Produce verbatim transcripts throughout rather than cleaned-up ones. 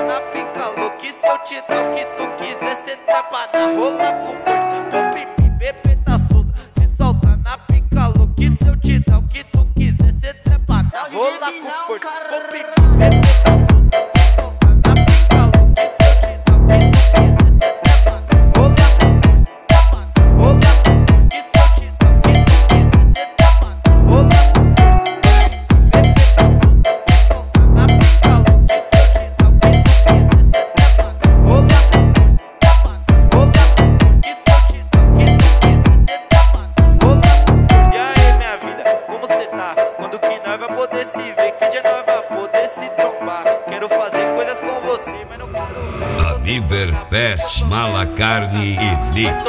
na pica louca. E se eu te dar o que tu quiser, cê trepa na rola com força. Com pipi, bebê tá solta, se solta na pica louca. E se eu te dar o que tu quiser, cê trepa na rola com força. Com pipi, bebê tá solta, se solta na pica louca. E se eu te dar o que tu quiser, cê trepa na rola com força. Trepa na rola com força. E se eu te dar o que tu quiser, cê trepa na rola com força. Bebê tá solta, se solta na pica louca. E se eu te dar o que tu quiser, cê trepa na rola com força. Trepa na rola com força. E se eu te dar o que tu quiser, cê trepa na rola com força. E aí, minha vida, como cê tá? Quando que nós vai poder se ver? Que dia nós vai poder se trombar? Quero fazer coisas com você, mas não quero. River Fest, Mala Carne e Nick.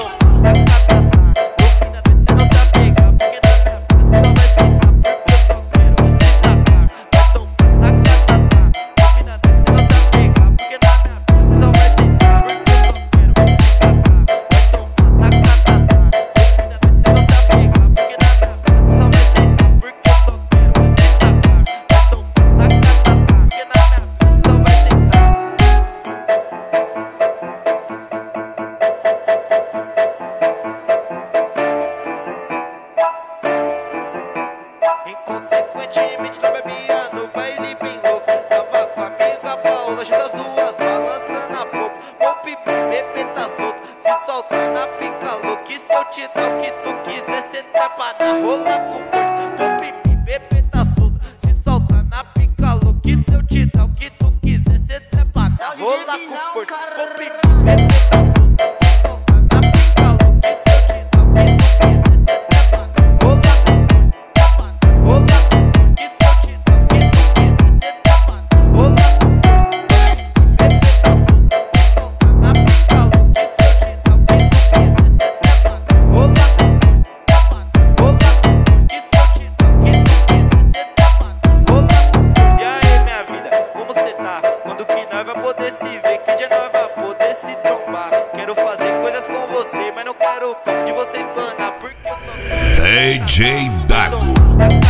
Inconsequentemente não bebia no baile bem louco. Tava com a amiga Paola, junto as duas balançando a popa. Ô pipi, bebê tá solto, se solta na pica louca. E se eu te dar o que tu quiser, cê trepa na rola com força. Ô pipi, bebê tá solto, se solta na pica louca. E se eu te dar o que tu quiser, cê trepa na rola com força. Ô pipi, bebê tá solto, se solta na pica louca. E se eu te dar o que tu quiser, cê trepa na rola com força. Trepa na rola com força. E se eu te dar o que tu quiser, cê trepa na rola com força. Bebê tá solta, se solta na pica louca. E se eu te dar o que tu quiser, cê trepa na rola com força. Trepa na rola com força. E se eu te dar o que tu quiser, cê trepa na rola com força. E aí, minha vida, como cê tá? Quando que nós vai poder se ver? Que dia nós vai poder se trombar? Quero fazer coisas com você, mas não quero o papo de você espanar, porque eu só D J Dago.